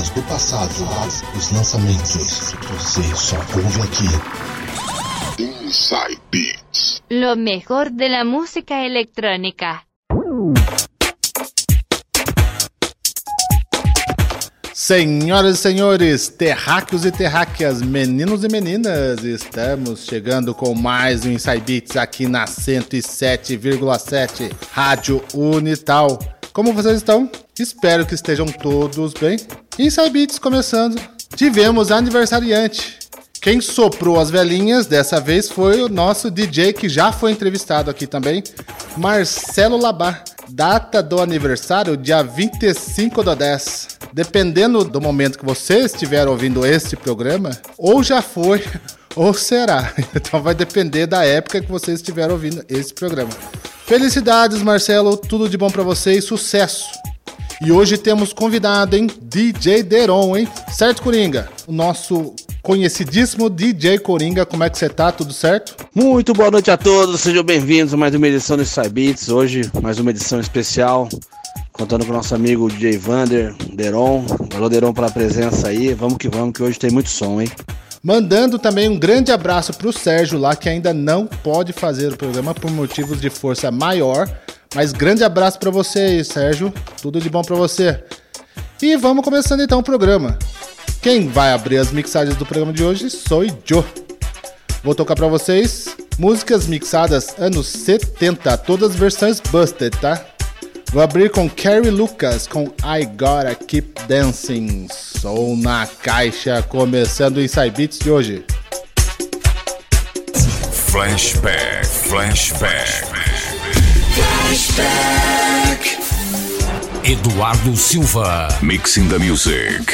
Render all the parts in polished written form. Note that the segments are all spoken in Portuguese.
músicas do passado, os lançamentos, você só ouve aqui. Inside Beats. Lo mejor de la música electrónica. Senhoras e senhores, terráqueos e terráqueas, meninos e meninas, estamos chegando com mais um Inside Beats aqui na 107,7 Rádio Unital. Como vocês estão? Espero que estejam todos bem. Inside Beats começando. Tivemos aniversariante. Quem soprou as velhinhas dessa vez foi o nosso DJ que já foi entrevistado aqui também, Marcelo Labar. Data do aniversário, dia 25/10. Dependendo do momento que você estiver ouvindo este programa, ou já foi, ou será. Então vai depender da época que você estiver ouvindo esse programa. Felicidades, Marcelo, tudo de bom pra você e sucesso. E hoje temos convidado, hein? DJ Deron, hein? Certo, Coringa? O nosso conhecidíssimo DJ Coringa, como é que você tá? Tudo certo? Muito boa noite a todos, sejam bem-vindos a mais uma edição do Inside Beats. Hoje, mais uma edição especial, contando com o nosso amigo DJ Vander, Deron. Valeu, Deron, pela presença aí. Vamos que hoje tem muito som, hein? Mandando também um grande abraço pro Sérgio lá, que ainda não pode fazer o programa por motivos de força maior. Mas grande abraço pra você aí, Sérgio. Tudo de bom pra você. E vamos começando então o programa. Quem vai abrir as mixagens do programa de hoje sou eu. Vou tocar pra vocês músicas mixadas anos 70, todas versões busted, tá? Vou abrir com Carrie Lucas com I Gotta Keep Dancing. Som na caixa, começando o Inside Beats de hoje. Flashback. Eduardo Silva. Mixing the music.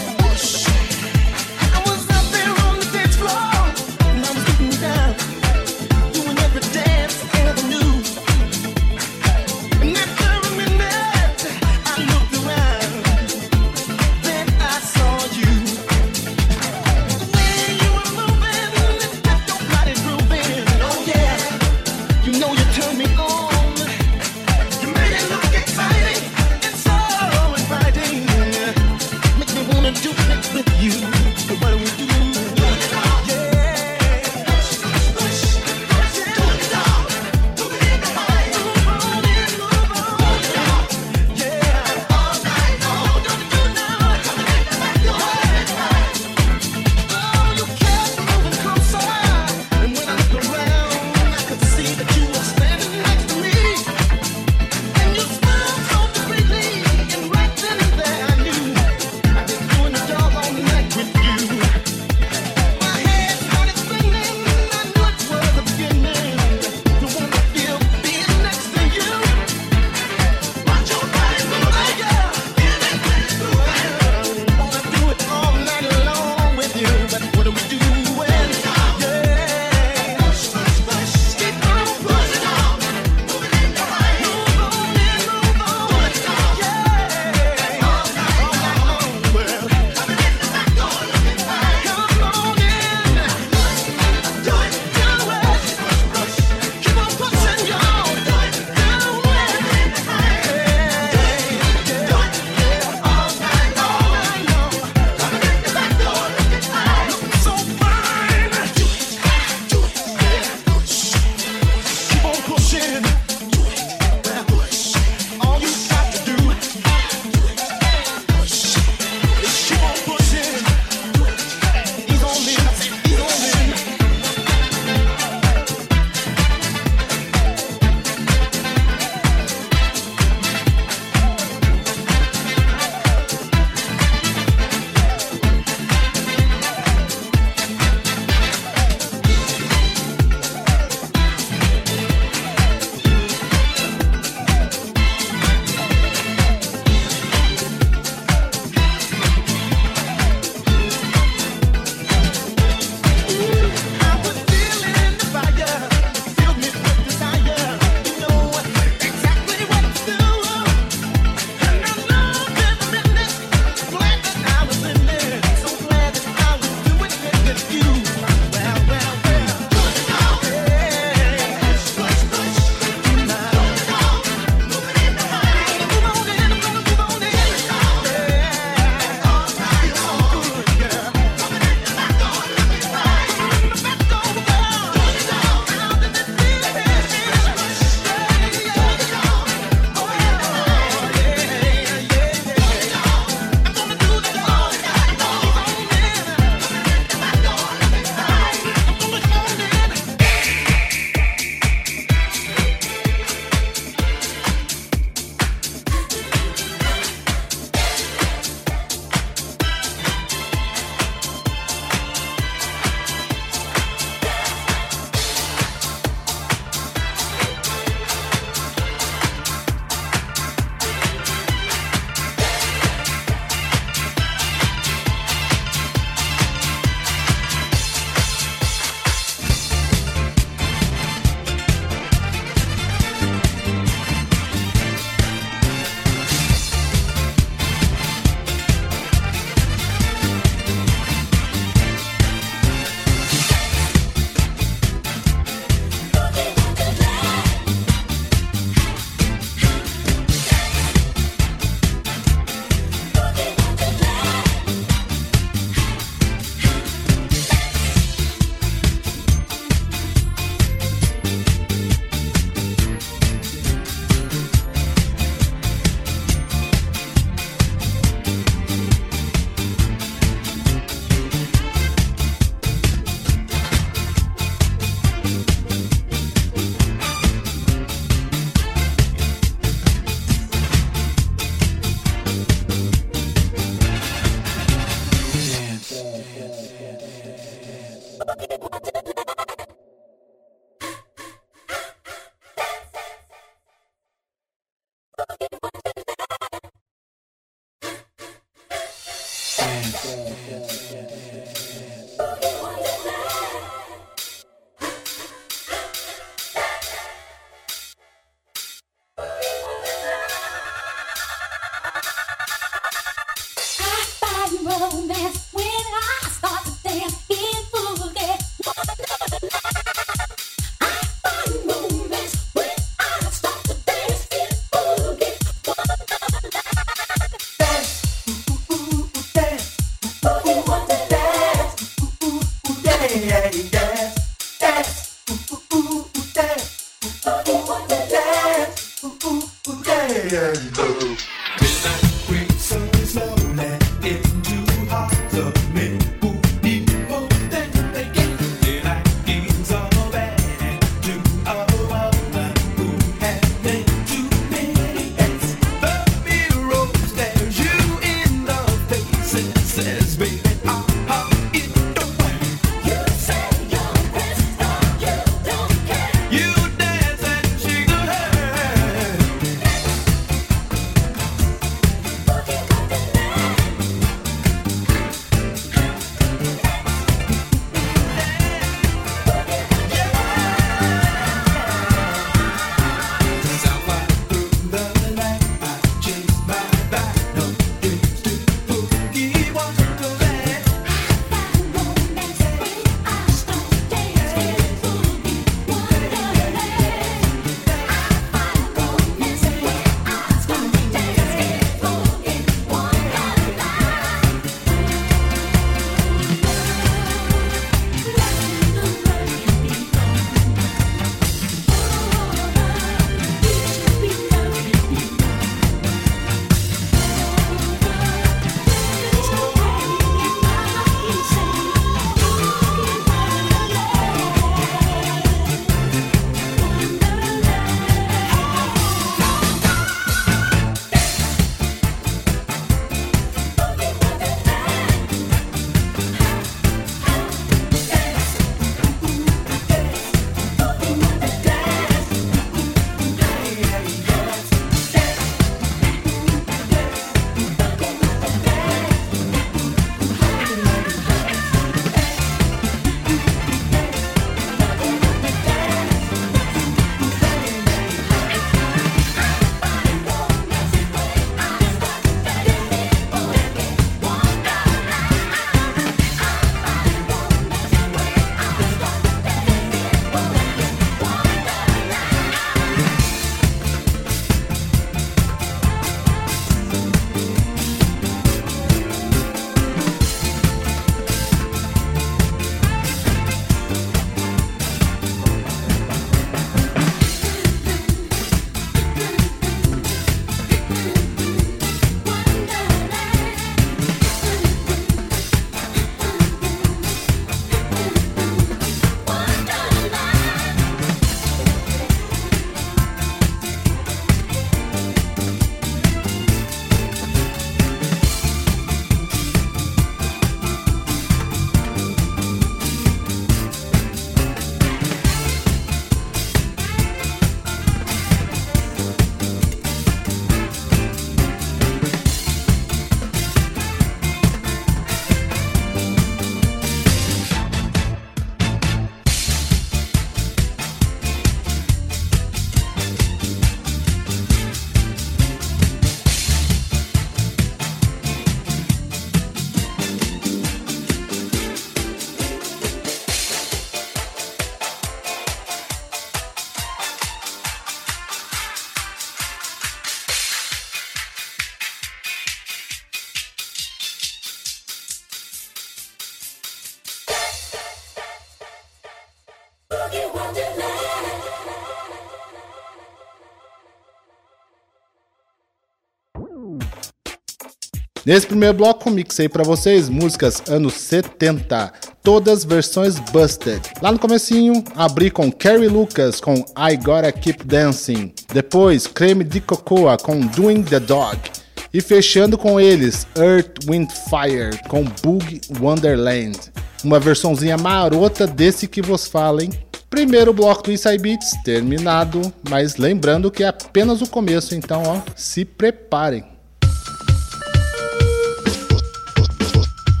Nesse primeiro bloco, mixei pra vocês músicas anos 70, todas versões busted. Lá no comecinho, abri com Carrie Lucas com I Gotta Keep Dancing. Depois, Creme de Cocoa com Doing the Dog. E fechando com eles, Earth, Wind, Fire com Boogie Wonderland. Uma versãozinha marota desse que vos fala, hein? Primeiro bloco do Inside Beats terminado, mas lembrando que é apenas o começo, então ó, se preparem.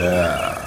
Yeah.